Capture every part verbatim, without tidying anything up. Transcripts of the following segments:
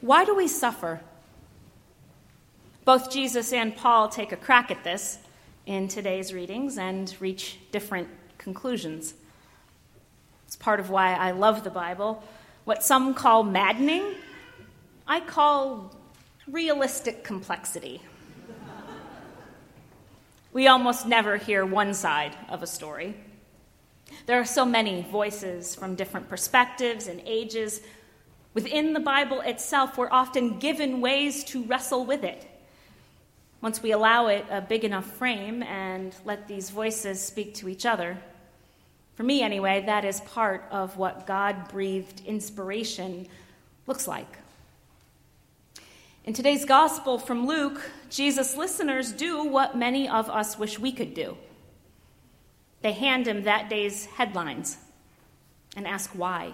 Why do we suffer? Both Jesus and Paul take a crack at this in today's readings and reach different conclusions. It's part of why I love the Bible. What some call maddening, I call realistic complexity. We almost never hear one side of a story. There are so many voices from different perspectives and ages. Within the Bible itself, we're often given ways to wrestle with it. Once we allow it a big enough frame and let these voices speak to each other. For me, anyway, that is part of what God-breathed inspiration looks like. In today's gospel from Luke, Jesus' listeners do what many of us wish we could do. They hand him that day's headlines and ask why.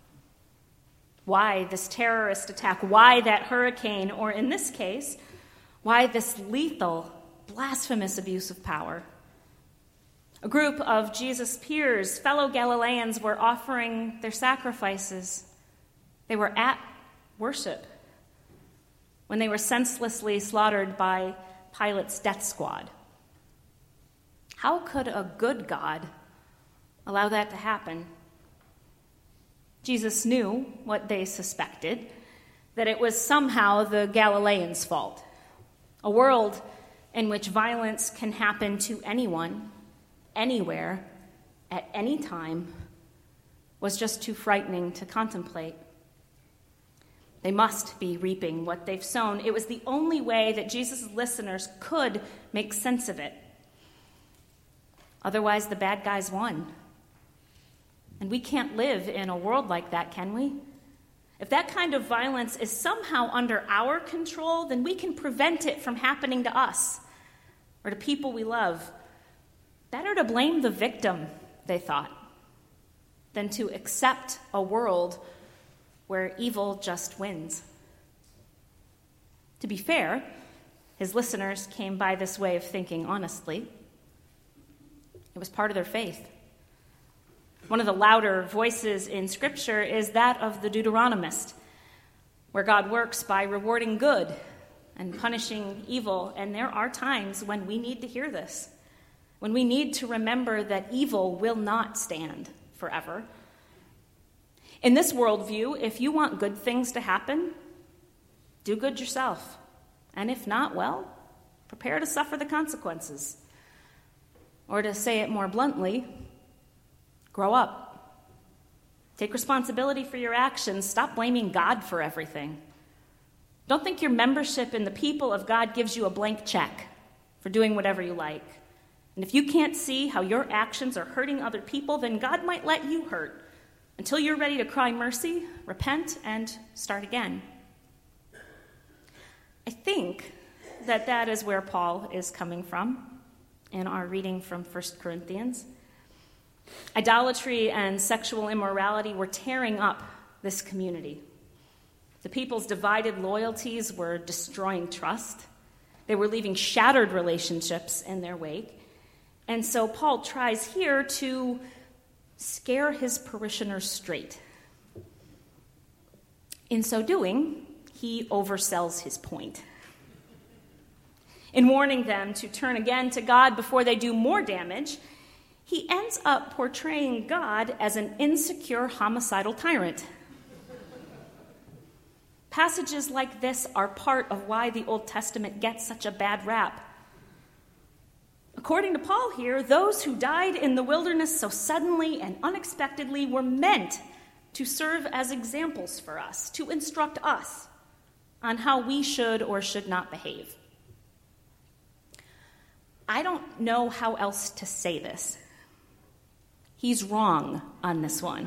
Why this terrorist attack? Why that hurricane? Or in this case, why this lethal, blasphemous abuse of power? A group of Jesus' peers, fellow Galileans, were offering their sacrifices. They were at worship when they were senselessly slaughtered by Pilate's death squad. How could a good God allow that to happen? Jesus knew what they suspected, that it was somehow the Galileans' fault. A world in which violence can happen to anyone, anywhere, at any time, was just too frightening to contemplate. They must be reaping what they've sown. It was the only way that Jesus' listeners could make sense of it. Otherwise, the bad guys won. And we can't live in a world like that, can we? If that kind of violence is somehow under our control, then we can prevent it from happening to us or to people we love. Better to blame the victim, they thought, than to accept a world where evil just wins. To be fair, his listeners came by this way of thinking honestly. It was part of their faith. One of the louder voices in Scripture is that of the Deuteronomist, where God works by rewarding good and punishing evil. And there are times when we need to hear this, when we need to remember that evil will not stand forever. In this worldview, if you want good things to happen, do good yourself. And if not, well, prepare to suffer the consequences. Or to say it more bluntly, grow up. Take responsibility for your actions. Stop blaming God for everything. Don't think your membership in the people of God gives you a blank check for doing whatever you like. And if you can't see how your actions are hurting other people, then God might let you hurt until you're ready to cry mercy, repent, and start again. I think that that is where Paul is coming from in our reading from First Corinthians. Idolatry and sexual immorality were tearing up this community. The people's divided loyalties were destroying trust. They were leaving shattered relationships in their wake. And so Paul tries here to scare his parishioners straight. In so doing, he oversells his point. In warning them to turn again to God before they do more damage, he ends up portraying God as an insecure, homicidal tyrant. Passages like this are part of why the Old Testament gets such a bad rap. According to Paul here, those who died in the wilderness so suddenly and unexpectedly were meant to serve as examples for us, to instruct us on how we should or should not behave. I don't know how else to say this. He's wrong on this one.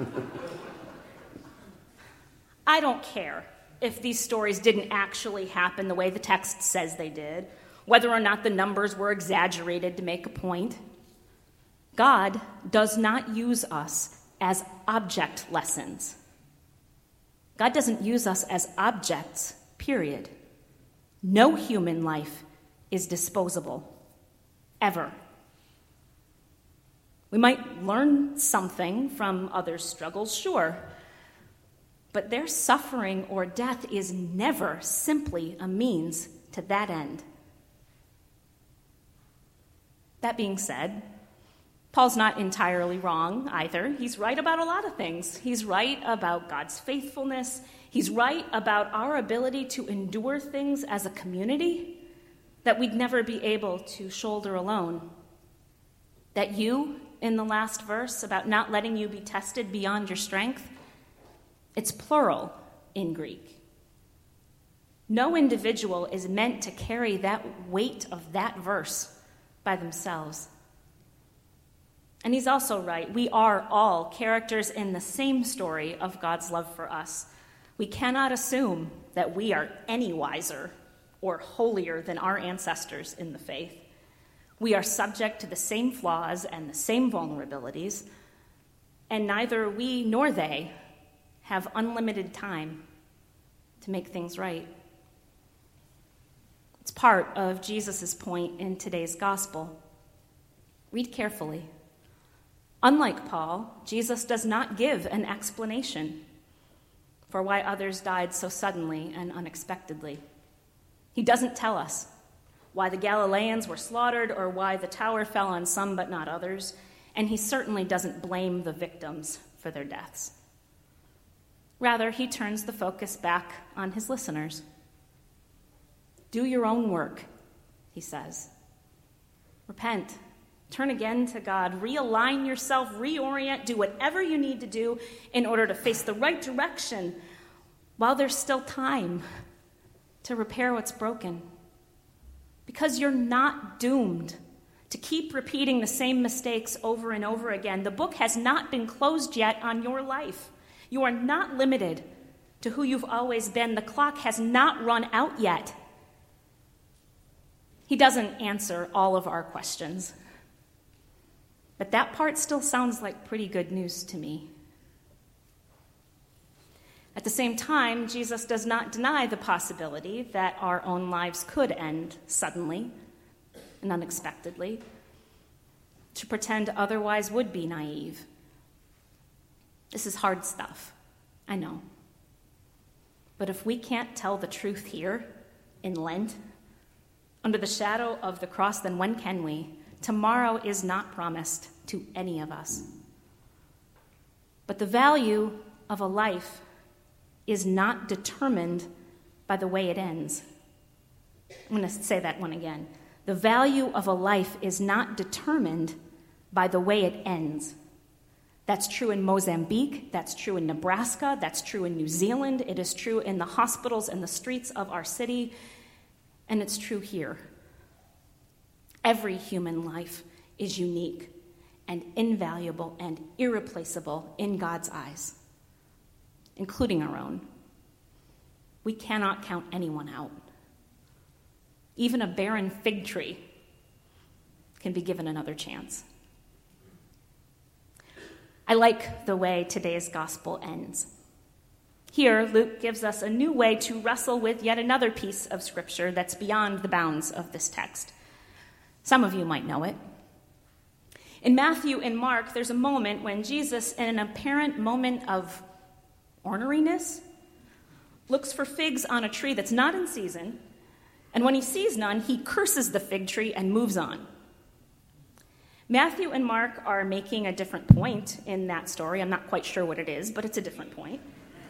I don't care if these stories didn't actually happen the way the text says they did, whether or not the numbers were exaggerated to make a point. God does not use us as object lessons. God doesn't use us as objects, period. No human life is disposable, ever. We might learn something from others' struggles, sure, But their suffering or death is never simply a means to that end. That being said, Paul's not entirely wrong either. He's right about a lot of things. He's right about God's faithfulness. He's right about our ability to endure things as a community that we'd never be able to shoulder alone. That you, in the last verse, about not letting you be tested beyond your strength, it's plural in Greek. No individual is meant to carry that weight of that verse by themselves. And he's also right. We are all characters in the same story of God's love for us. We cannot assume that we are any wiser or holier than our ancestors in the faith. We are subject to the same flaws and the same vulnerabilities, and neither we nor they have unlimited time to make things right. It's part of Jesus' point in today's gospel. Read carefully. Unlike Paul, Jesus does not give an explanation for why others died so suddenly and unexpectedly. He doesn't tell us why the Galileans were slaughtered or why the tower fell on some but not others, and he certainly doesn't blame the victims for their deaths. Rather, he turns the focus back on his listeners. Do your own work, he says. Repent. Turn again to God. Realign yourself. Reorient. Do whatever you need to do in order to face the right direction while there's still time to repair what's broken. Because you're not doomed to keep repeating the same mistakes over and over again. The book has not been closed yet on your life. You are not limited to who you've always been. The clock has not run out yet. He doesn't answer all of our questions. But that part still sounds like pretty good news to me. At the same time, Jesus does not deny the possibility that our own lives could end suddenly and unexpectedly. To pretend otherwise would be naive. This is hard stuff, I know. But if we can't tell the truth here in Lent, under the shadow of the cross, then when can we? Tomorrow is not promised to any of us. But the value of a life is not determined by the way it ends. I'm going to say that one again. The value of a life is not determined by the way it ends. That's true in Mozambique, that's true in Nebraska, that's true in New Zealand, it is true in the hospitals and the streets of our city, and it's true here. Every human life is unique and invaluable and irreplaceable in God's eyes, including our own. We cannot count anyone out. Even a barren fig tree can be given another chance. I like the way today's gospel ends. Here, Luke gives us a new way to wrestle with yet another piece of scripture that's beyond the bounds of this text. Some of you might know it. In Matthew and Mark, there's a moment when Jesus, in an apparent moment of orneriness, looks for figs on a tree that's not in season, and when he sees none, he curses the fig tree and moves on. Matthew and Mark are making a different point in that story. I'm not quite sure what it is, but it's a different point.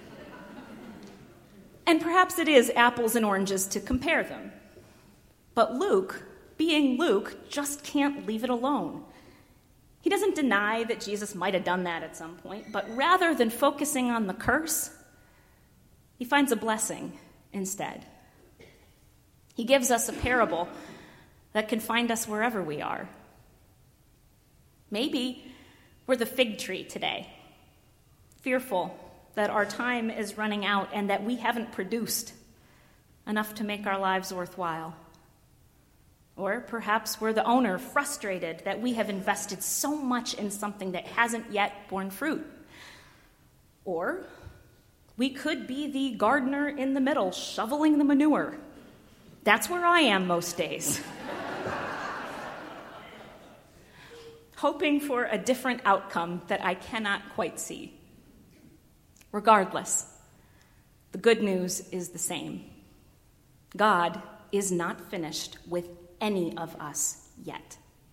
And perhaps it is apples and oranges to compare them. But Luke, being Luke, just can't leave it alone. He doesn't deny that Jesus might have done that at some point, but rather than focusing on the curse, he finds a blessing instead. He gives us a parable that can find us wherever we are. Maybe we're the fig tree today, fearful that our time is running out and that we haven't produced enough to make our lives worthwhile. Or perhaps we're the owner, frustrated that we have invested so much in something that hasn't yet borne fruit. Or we could be the gardener in the middle, shoveling the manure. That's where I am most days. Hoping for a different outcome that I cannot quite see. Regardless, The good news is the same. God is not finished with any of us yet.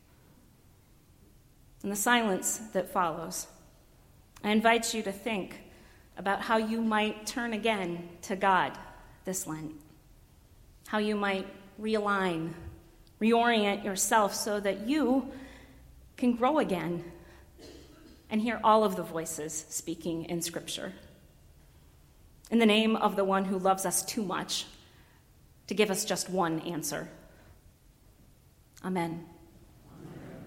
In the silence that follows, I invite you to think about how you might turn again to God this Lent, how you might realign, reorient yourself so that you can grow again and hear all of the voices speaking in Scripture. In the name of the one who loves us too much to give us just one answer. Amen.